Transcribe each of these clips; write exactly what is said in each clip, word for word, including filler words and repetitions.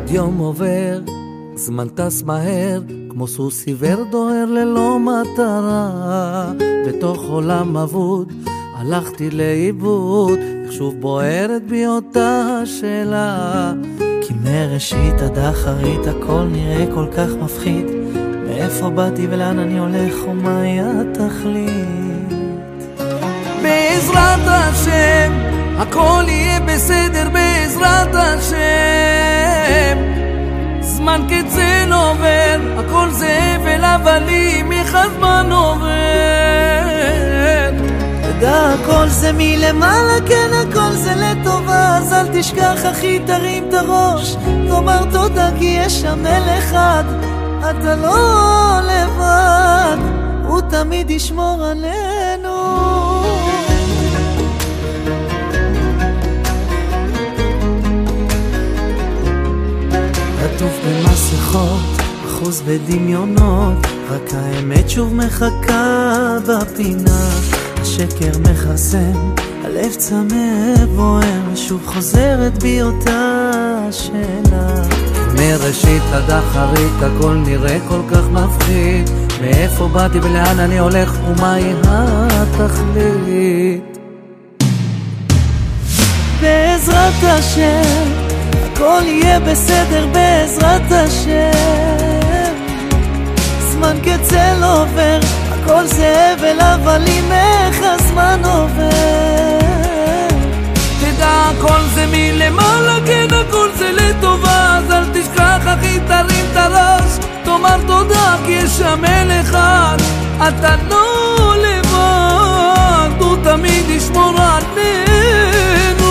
עוד יום עובר, זמן טס מהר, כמו סוס עיוור דוהר ללא מטרה. בתוך עולם אבוד, הלכתי לאיבוד, איך שוב בוערת בי אותה השאלה. כי מראשית עד אחרית הכל נראה כל כך מפחיד, מאיפה באתי ולאן אני הולך ומהי התכלית. בעזרת השם הכל יהיה בסדר, בעזרת השם. זמן כצל עובר, הכל זה אבל הבלים, איך הזמן עובר. תדע הכל זה מלמעלה, כן הכל זה לטובה. אז אל תשכח אחי, תרים את הראש, תאמר תודה כי יש שם מלך אחד. אתה לא לבד, הוא תמיד ישמור עלינו. עטוף במסכות, אחוז בדמיונות, רק האמת שוב מחכה בפינה. השקר מחסם, הלב צמא בוער, ושוב חוזרת בי אותה שאלה. מראשית עד אחרית הכל נראה כל כך מפחיד, מאיפה באתי ולאן אני הולך ומהי התכלית. בעזרת השם הכל יהיה בסדר, בעזרת השם. זמן כצל עובר, הכל זה אבל הבלים, איך הזמן עובר. תדע הכל זה מלמעלה, כן הכל זה לטובה. אז אל תשכח אחי, תרים את הראש, תאמר תודה כי יש שם מלך אחד. אתה לא לבד, הוא תמיד ישמור עלינו.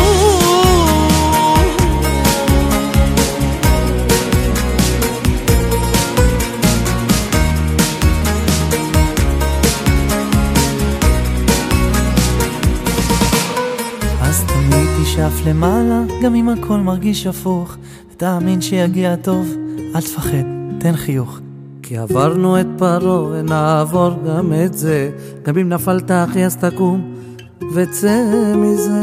אז תמיד תשאף למעלה, גם אם הכל מרגיש הפוך, ותאמין שיגיע טוב, אל תפחד, תן חיוך. כי עברנו את פרו ונעבור גם את זה, גם אם נפלת אחי אז תקום וצא מזה.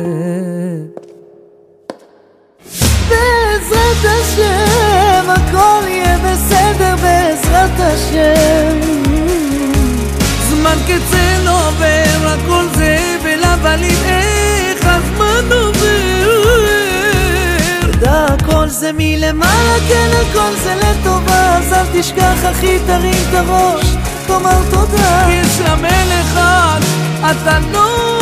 בעזרת השם הכל יהיה בסדר, בעזרת השם. זמן כצל עובר, הכל זה ולבלים, איך הזמן עובר. תדע הכל זה מלמעלה, כן הכל זה לטובה. אז אל תשכח אחי, תרים את הראש, תאמר תודה יש שם מלך אחד. אתה לא